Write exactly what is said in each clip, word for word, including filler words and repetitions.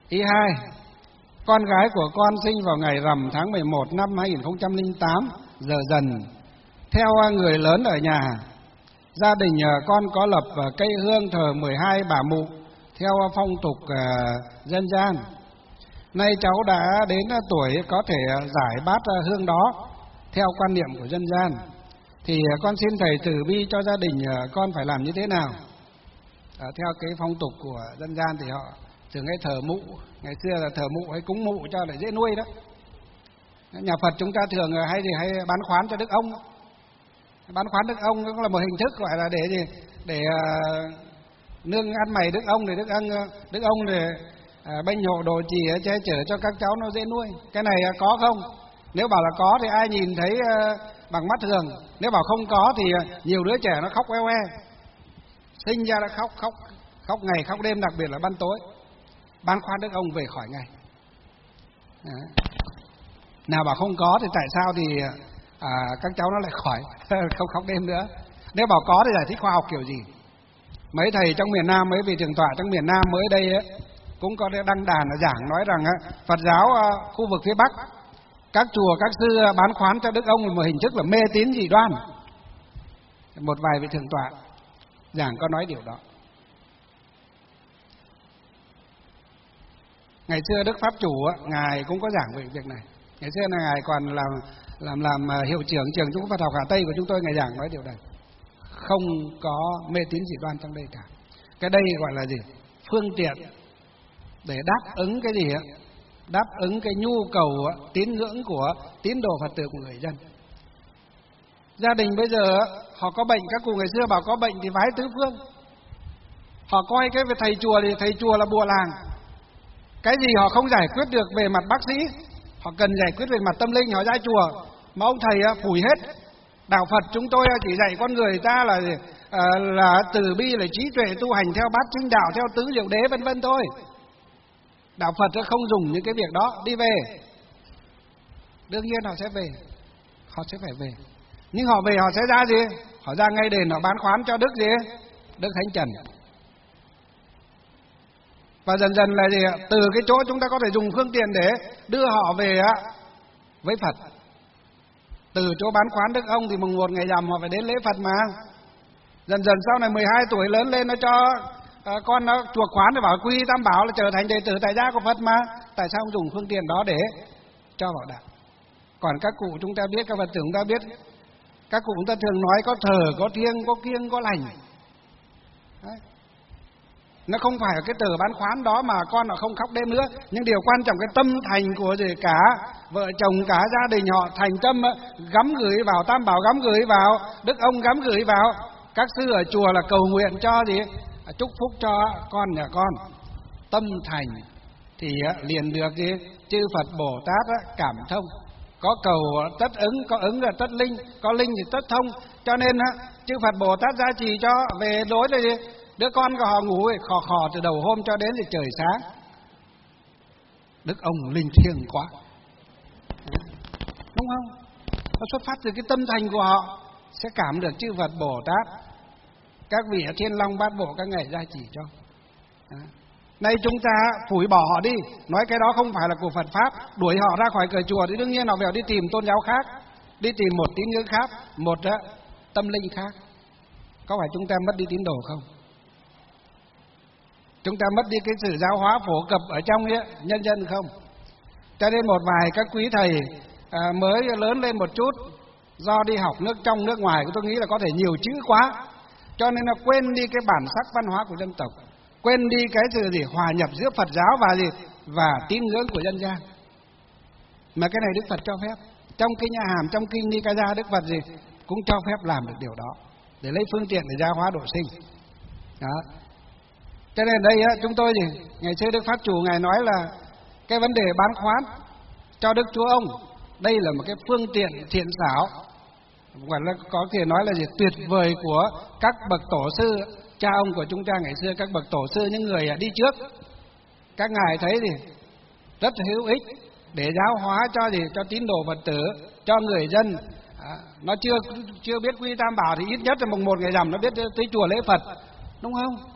Ý hai, con gái của con sinh vào ngày rằm tháng mười một năm hai nghìn không trăm lẻ tám giờ dần. Theo người lớn ở nhà, gia đình con có lập cây hương thờ mười hai bà mụ theo phong tục dân gian. Nay cháu đã đến tuổi có thể giải bát hương đó theo quan niệm của dân gian, thì con xin thầy từ bi cho gia đình con phải làm như thế nào? À, theo cái phong tục của dân gian thì họ thường hay thờ mụ, ngày xưa là thờ mụ hay cúng mụ cho để dễ nuôi đó. Nhà Phật chúng ta thường hay gì hay bán khoán cho đức ông. Bán khoán đức ông cũng là một hình thức gọi là để gì? Để uh, nương ăn mày đức ông, để đức ông đức ông để uh, bênh hộ đồ trì che chở cho các cháu nó dễ nuôi. Cái này uh, có không? Nếu bảo là có thì ai nhìn thấy uh, bằng mắt thường. Nếu bảo không có thì uh, nhiều đứa trẻ nó khóc oe oe. Sinh ra đã khóc khóc khóc ngày khóc đêm, đặc biệt là ban tối. Bán khoán đức ông về khỏi ngày. Đấy. Nào bảo không có thì tại sao thì à, các cháu nó lại khỏi không khóc đêm nữa? Nếu bảo có thì giải thích khoa học kiểu gì? Mấy thầy trong miền Nam, mấy vị thượng tọa trong miền Nam mới đây ấy, cũng có đăng đàn giảng nói rằng Phật giáo khu vực phía Bắc, các chùa các sư bán khoán cho đức ông là một hình thức là mê tín dị đoan. Một vài vị thượng tọa giảng có nói điều đó. Ngày xưa Đức Pháp Chủ ngài cũng có giảng về việc này. Ngày xưa là ngài còn làm làm làm hiệu trưởng trường Trung Phật học Hà Tây của chúng tôi, ngài giảng nói điều này. Không có mê tín dị đoan trong đây cả. Cái đây gọi là gì? Phương tiện để đáp ứng cái gì ạ? Đáp ứng cái nhu cầu tín ngưỡng của tín đồ Phật tử của người dân. Gia đình bây giờ họ có bệnh, các cụ ngày xưa bảo có bệnh thì vái tứ phương. Họ coi cái thầy chùa thì thầy chùa là bùa làng. Cái gì họ không giải quyết được về mặt bác sĩ, họ cần giải quyết về mặt tâm linh, họ ra chùa. Mà ông thầy phủi hết. Đạo Phật chúng tôi chỉ dạy con người ta là là từ bi, là trí tuệ tu hành theo bát chánh đạo, theo tứ diệu đế vân vân thôi. Đạo Phật không dùng những cái việc đó. Đi về, đương nhiên họ sẽ về, họ sẽ phải về. Nhưng họ về họ sẽ ra gì? Họ ra ngay đền họ bán khoán cho Đức gì? Đức Thánh Trần. Và dần dần là gì? Từ cái chỗ chúng ta có thể dùng phương tiện để đưa họ về với Phật. Từ chỗ bán khoán đức ông thì mùng một ngày rằm họ phải đến lễ Phật mà. Dần dần sau này mười hai tuổi lớn lên nó cho uh, con nó chuộc khoán để bảo quy tam bảo là trở thành đệ tử tại gia của Phật mà. Tại sao không dùng phương tiện đó để cho vào đạo? Còn các cụ chúng ta biết, các Phật tử chúng ta biết, các cụ chúng ta thường nói có thờ, có thiêng, có kiêng, có lành. Đấy. Nó không phải cái tờ bán khoán đó mà con họ không khóc đêm nữa. Nhưng điều quan trọng cái tâm thành của gì cả vợ chồng cả gia đình họ thành tâm gắm gửi vào tam bảo, gắm gửi vào đức ông, gắm gửi vào các sư ở chùa là cầu nguyện cho gì? Chúc phúc cho con nhà con. Tâm thành thì liền được gì? Chư Phật Bồ Tát cảm thông. Có cầu tất ứng, có ứng là tất linh, có linh thì tất thông. Cho nên chư Phật Bồ Tát gia trì cho về đối là gì? Đứa con của họ ngủ ấy, khò khò từ đầu hôm cho đến thì trời sáng. Đức ông linh thiêng quá, đúng không? Nó xuất phát từ cái tâm thành của họ, sẽ cảm được chư Phật Bồ Tát, các vị ở Thiên Long Bát Bộ các ngài gia trì cho. Đó. Nay chúng ta phủi bỏ họ đi, nói cái đó không phải là của Phật Pháp, đuổi họ ra khỏi cửa chùa thì đương nhiên họ phải đi tìm tôn giáo khác, đi tìm một tín ngưỡng khác, một uh, tâm linh khác. Có phải chúng ta mất đi tín đồ không? Chúng ta mất đi cái sự giáo hóa phổ cập ở trong ấy, nhân dân không? Cho nên một vài các quý thầy à, mới lớn lên một chút, do đi học nước trong nước ngoài, tôi nghĩ là có thể nhiều chữ quá, cho nên là quên đi cái bản sắc văn hóa của dân tộc, quên đi cái sự gì hòa nhập giữa Phật giáo và gì và tín ngưỡng của dân gian. Mà cái này Đức Phật cho phép. Trong kinh A Hàm, trong kinh Nikaya, Đức Phật gì cũng cho phép làm được điều đó, để lấy phương tiện để giáo hóa độ sinh. Đó. Cho nên đây á, chúng tôi gì ngày xưa Đức Pháp Chủ ngài nói là cái vấn đề bán khoán cho Đức Chúa Ông, đây là một cái phương tiện thiện xảo, gọi là có thể nói là gì tuyệt vời của các bậc tổ sư cha ông của chúng ta ngày xưa, các bậc tổ sư, những người đi trước. Các ngài thấy gì rất hữu ích để giáo hóa cho gì cho tín đồ Phật tử, cho người dân. À, nó chưa chưa biết quy tam bảo thì ít nhất là mùng một ngày rằm nó biết tới chùa lễ Phật, đúng không?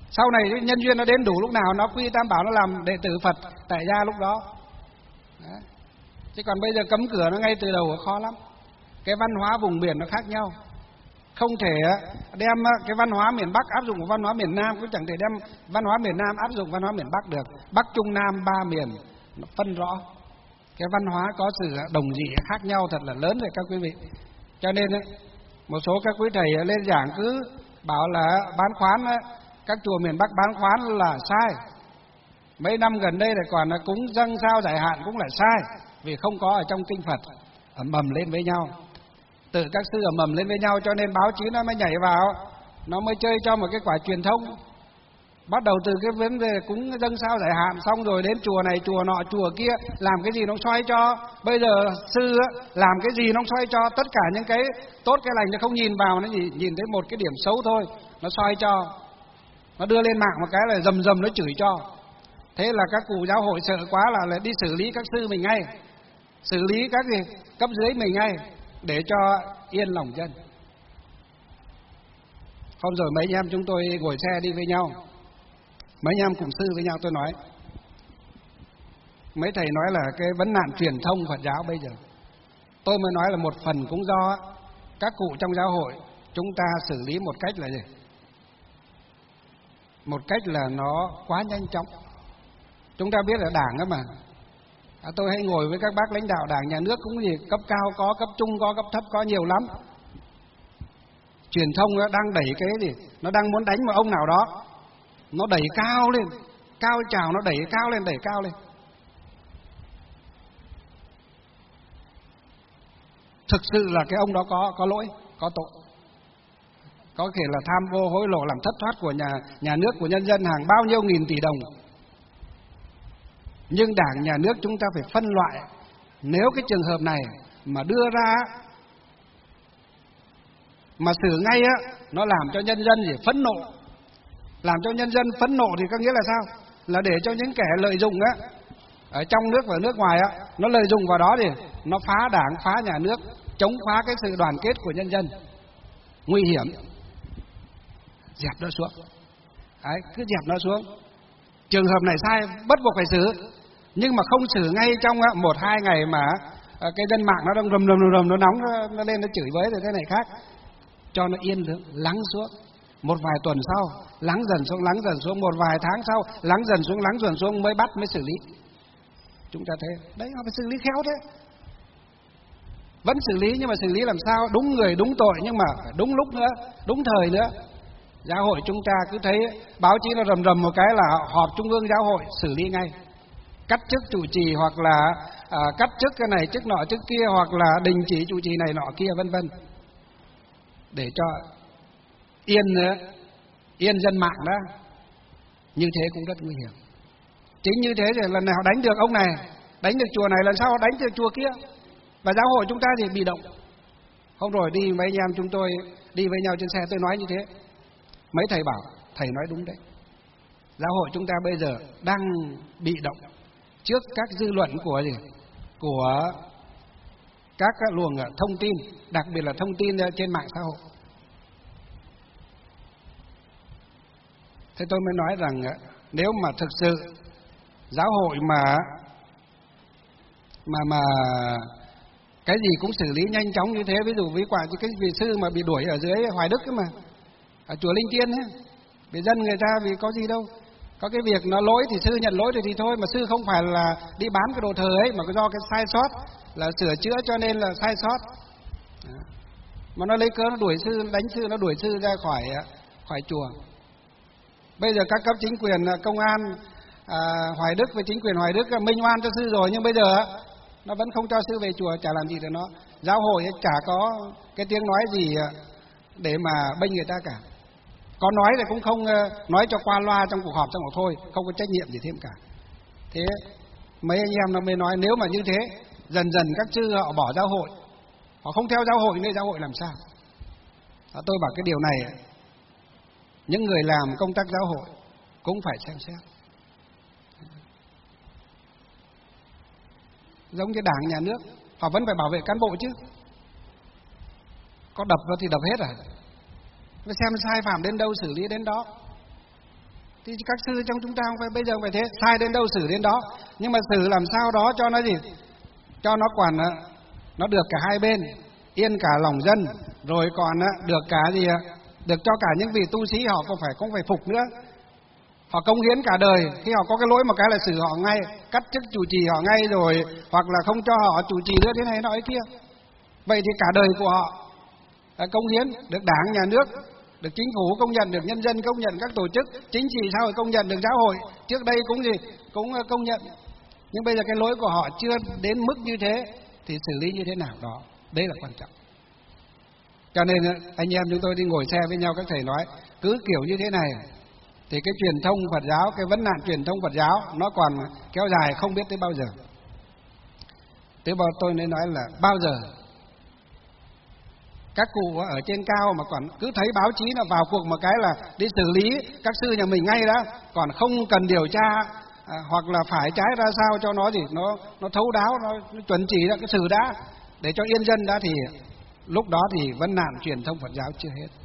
Sau này nhân duyên nó đến đủ lúc nào nó quy tam bảo, nó làm đệ tử Phật tại gia lúc đó. Đấy. Chứ còn bây giờ cấm cửa nó ngay từ đầu khó lắm. Cái văn hóa vùng miền nó khác nhau, không thể đem cái văn hóa miền Bắc áp dụng vào văn hóa miền Nam, cũng chẳng thể đem văn hóa miền Nam áp dụng văn hóa miền Bắc được. Bắc Trung Nam ba miền nó phân rõ, cái văn hóa có sự đồng dị khác nhau thật là lớn rồi các quý vị. Cho nên một số các quý thầy lên giảng cứ bảo là bán khoán, các chùa miền Bắc bán khoán là sai. Mấy năm gần đây lại còn là cúng dâng sao giải hạn cũng là sai, vì không có ở trong kinh Phật. Ầm ầm lên với nhau, tự các sư ầm ầm lên với nhau, cho nên báo chí nó mới nhảy vào, nó mới chơi cho một cái quả truyền thông. Bắt đầu từ cái vấn đề cúng dâng sao giải hạn, xong rồi đến chùa này chùa nọ chùa kia, làm cái gì nó xoay cho. Bây giờ sư làm cái gì nó xoay cho, tất cả những cái tốt cái lành nó không nhìn vào, nó chỉ nhìn thấy một cái điểm xấu thôi, nó xoay cho, nó đưa lên mạng một cái là rầm rầm nó chửi cho. Thế là các cụ giáo hội sợ quá là, là đi xử lý các sư mình ngay, xử lý các gì cấp dưới mình ngay, để cho yên lòng dân. Hôm rồi mấy anh em chúng tôi ngồi xe đi với nhau, mấy anh em cùng sư với nhau, tôi nói mấy thầy nói là cái vấn nạn truyền thông Phật giáo bây giờ, tôi mới nói là một phần cũng do các cụ trong giáo hội chúng ta xử lý một cách là gì, một cách là nó quá nhanh chóng. Chúng ta biết là đảng đó mà, à, tôi hay ngồi với các bác lãnh đạo đảng nhà nước cũng gì, cấp cao có, cấp trung có, cấp thấp có, nhiều lắm. Truyền thông nó đang đẩy cái gì, nó đang muốn đánh một ông nào đó, nó đẩy cao lên, cao trào, nó đẩy cao lên, đẩy cao lên. Thực sự là cái ông đó có có lỗi, có tội, có thể là tham vô hối lộ, làm thất thoát của nhà nhà nước, của nhân dân hàng bao nhiêu nghìn tỷ đồng. Nhưng đảng nhà nước chúng ta phải phân loại. Nếu cái trường hợp này mà đưa ra mà xử ngay á, nó làm cho nhân dân gì phẫn nộ, làm cho nhân dân phẫn nộ thì có nghĩa là sao? Là để cho những kẻ lợi dụng á, ở trong nước và nước ngoài á, nó lợi dụng vào đó thì nó phá đảng, phá nhà nước, chống phá cái sự đoàn kết của nhân dân, nguy hiểm. Dẹp nó xuống, đấy, cứ dẹp nó xuống. Trường hợp này sai, bắt buộc phải xử, nhưng mà không xử ngay trong một hai ngày mà cái dân mạng nó đang rầm rầm rầm nó nóng, nó lên nó chửi với rồi thế này khác, cho nó yên lặng, lắng xuống. Một vài tuần sau lắng dần xuống, lắng dần xuống, một vài tháng sau lắng dần xuống, lắng dần xuống mới bắt, mới xử lý. Chúng ta thấy đấy, họ phải xử lý khéo thế. Vẫn xử lý nhưng mà xử lý làm sao đúng người đúng tội, nhưng mà phải đúng lúc nữa, đúng thời nữa. Giáo hội chúng ta cứ thấy báo chí nó rầm rầm một cái là họp trung ương giáo hội xử lý ngay, cắt chức trụ trì, hoặc là à, cắt chức cái này chức nọ chức kia, hoặc là đình chỉ trụ trì này nọ kia vân vân, để cho yên nữa, yên dân mạng đó. Như thế cũng rất nguy hiểm. Chính như thế thì lần nào đánh được ông này, đánh được chùa này, lần sau đánh được chùa kia, và giáo hội chúng ta thì bị động. Hôm rồi đi mấy anh em chúng tôi đi với nhau trên xe, tôi nói như thế, mấy thầy bảo thầy nói đúng đấy, giáo hội chúng ta bây giờ đang bị động trước các dư luận của gì, của các luồng thông tin, đặc biệt là thông tin trên mạng xã hội. Thế tôi mới nói rằng nếu mà thực sự giáo hội mà mà mà cái gì cũng xử lý nhanh chóng như thế, ví dụ ví quả cái vị sư mà bị đuổi ở dưới Hoài Đức ấy mà, ở chùa Linh Tiên ấy, vì dân người ta vì có gì đâu, có cái việc nó lỗi thì sư nhận lỗi rồi thì thôi, mà sư không phải là đi bán cái đồ thờ ấy, mà do cái sai sót là sửa chữa cho nên là sai sót. Đó. Mà nó lấy cớ nó đuổi sư, đánh sư, nó đuổi sư ra khỏi khỏi chùa. Bây giờ các cấp chính quyền công an à, Hoài Đức với chính quyền Hoài Đức minh oan cho sư rồi, nhưng bây giờ nó vẫn không cho sư về chùa, chả làm gì được nó. Giáo hội chả có cái tiếng nói gì để mà bênh người ta cả. Có nói thì cũng không nói cho qua loa trong cuộc họp xong rồi thôi, không có trách nhiệm gì thêm cả. Thế mấy anh em nó mới nói nếu mà như thế, dần dần các chư họ bỏ giáo hội, họ không theo giáo hội nữa, giáo hội làm sao? Đó, tôi bảo cái điều này những người làm công tác giáo hội cũng phải xem xét. Giống như đảng nhà nước, họ vẫn phải bảo vệ cán bộ chứ. Có đập vào thì đập hết à? Xem sai phạm đến đâu xử lý đến đó. Thì các sư trong chúng ta không phải bây giờ phải thế, sai đến đâu xử đến đó, nhưng mà xử làm sao đó cho nó gì, cho nó còn nó được cả hai bên, yên cả lòng dân, rồi còn được cả gì, được cho cả những vị tu sĩ họ cũng phải cũng phải phục nữa. Họ cống hiến cả đời, khi họ có cái lỗi một cái là xử họ ngay, cắt chức trụ trì họ ngay, rồi hoặc là không cho họ trụ trì nữa thế này nọ ấy kia. Vậy thì cả đời của họ cống hiến, được Đảng, Nhà nước, được chính phủ công nhận, được nhân dân công nhận, các tổ chức chính trị xã hội công nhận, được giáo hội trước đây cũng gì cũng công nhận. Nhưng bây giờ cái lỗi của họ chưa đến mức như thế thì xử lý như thế nào đó, đấy là quan trọng. Cho nên anh em chúng tôi đi ngồi xe với nhau, các thầy nói cứ kiểu như thế này thì cái truyền thông Phật giáo, cái vấn nạn truyền thông Phật giáo nó còn kéo dài không biết tới bao giờ. Thế bao tôi nên nói là bao giờ các cụ ở trên cao mà còn cứ thấy báo chí là vào cuộc một cái là đi xử lý các sư nhà mình ngay đó, còn không cần điều tra à, hoặc là phải trái ra sao cho nó gì nó nó thấu đáo, nó, nó chuẩn chỉ ra cái xử đã để cho yên dân đã, thì lúc đó thì vấn nạn truyền thông Phật giáo chưa hết.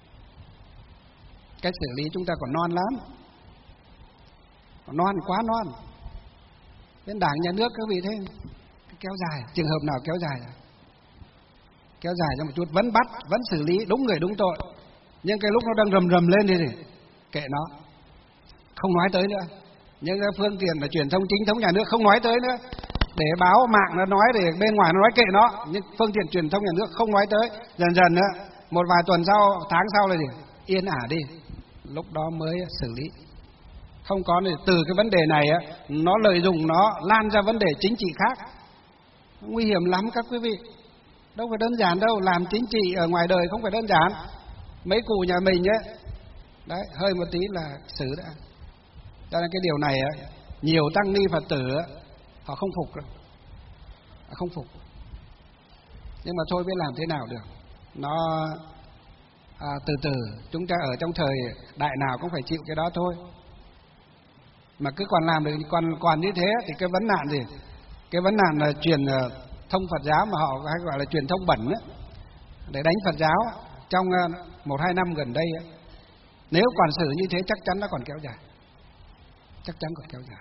Cách xử lý chúng ta còn non lắm, còn non quá non. Bên Đảng, Nhà nước các vị thế kéo dài, trường hợp nào kéo dài kéo dài ra một chút vẫn bắt, vẫn xử lý đúng người đúng tội, nhưng cái lúc nó đang rầm rầm lên đi thì kệ nó, không nói tới nữa. Nhưng cái phương tiện là truyền thông chính thống nhà nước không nói tới nữa, để báo mạng nó nói, để bên ngoài nó nói kệ nó, nhưng phương tiện truyền thông nhà nước không nói tới. Dần dần nữa, một vài tuần sau, tháng sau là gì yên ả đi, lúc đó mới xử lý. Không có thì từ cái vấn đề này á, nó lợi dụng nó lan ra vấn đề chính trị khác, nguy hiểm lắm các quý vị. Đâu phải đơn giản đâu, làm chính trị ở ngoài đời không phải đơn giản. Mấy cụ nhà mình ấy, đấy, hơi một tí là xử đã. Cho nên cái điều này ấy, nhiều tăng ni Phật tử ấy, họ không phục đâu, họ không phục. Nhưng mà thôi biết làm thế nào được. Nó à, từ từ, chúng ta ở trong thời đại nào cũng phải chịu cái đó thôi. Mà cứ còn làm được còn còn như thế thì cái vấn nạn gì? Cái vấn nạn là truyền thông Phật giáo mà họ hay gọi là truyền thông bẩn ấy, để đánh Phật giáo trong một hai năm gần đây ấy, nếu còn xử như thế chắc chắn nó còn kéo dài, chắc chắn còn kéo dài.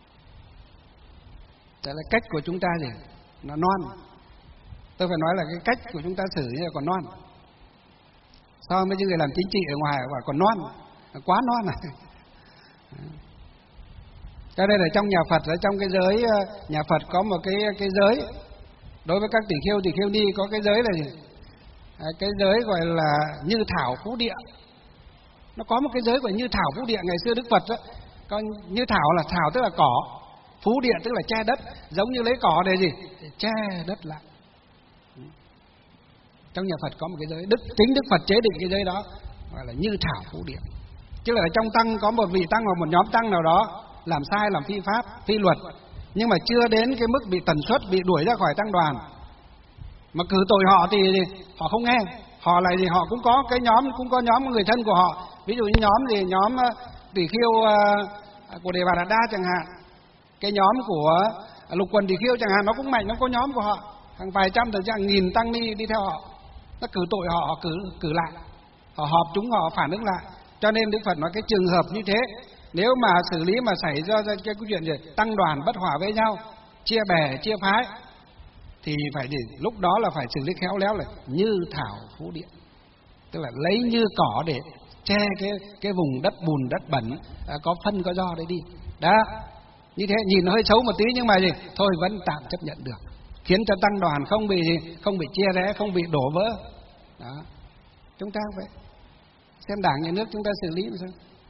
Đấy là cách của chúng ta gì nó non. Tôi phải nói là cái cách của chúng ta xử như là còn non. So với những người làm chính trị ở ngoài và còn non, quá non này. Cho nên ở trong nhà Phật, ở trong cái giới nhà Phật có một cái cái giới đối với các tỷ khưu, tỷ khưu ni có cái giới là gì? À, cái giới gọi là Như Thảo Phú Địa. Nó có một cái giới gọi Như Thảo Phú Địa. Ngày xưa Đức Phật đó, có Như Thảo là thảo tức là cỏ, Phú Địa tức là che đất, giống như lấy cỏ để gì? Để che đất lại. Trong nhà Phật có một cái giới, Đức chính Đức Phật chế định cái giới đó gọi là Như Thảo Phú Địa. Chứ là trong tăng có một vị tăng hoặc một nhóm tăng nào đó làm sai, làm phi pháp, phi luật, nhưng mà chưa đến cái mức bị tần suất, bị đuổi ra khỏi tăng đoàn, mà cử tội họ thì họ không nghe. Họ lại thì họ cũng có cái nhóm, cũng có nhóm người thân của họ, ví dụ như nhóm gì nhóm tỷ khưu uh, của Đề Bà Đạt Đa chẳng hạn, cái nhóm của Lục Quần tỷ khưu chẳng hạn, nó cũng mạnh, nó có nhóm của họ, hàng vài trăm thậm chí hàng nghìn tăng ni đi theo họ, nó cử tội họ, họ cử cử lại, họ họp chúng họ phản ứng lại. Cho nên Đức Phật nói cái trường hợp như thế, nếu mà xử lý mà xảy ra cái câu chuyện gì tăng đoàn bất hòa với nhau, chia bè chia phái, thì phải gì lúc đó là phải xử lý khéo léo là Như Thảo Phú Địa, tức là lấy như cỏ để che cái cái vùng đất bùn đất bẩn, à, có phân có do đấy đi. Đó, như thế nhìn nó hơi xấu một tí nhưng mà gì thôi vẫn tạm chấp nhận được, khiến cho tăng đoàn không bị không bị chia rẽ, không bị đổ vỡ. Đó, chúng ta vậy xem Đảng, Nhà nước chúng ta xử lý làm sao,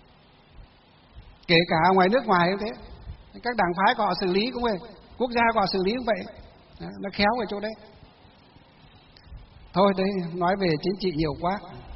kể cả ngoài nước ngoài cũng thế, các đảng phái của họ xử lý cũng vậy, quốc gia của họ xử lý cũng vậy. Đó, nó khéo ở chỗ đấy. Thôi đấy, nói về chính trị nhiều quá.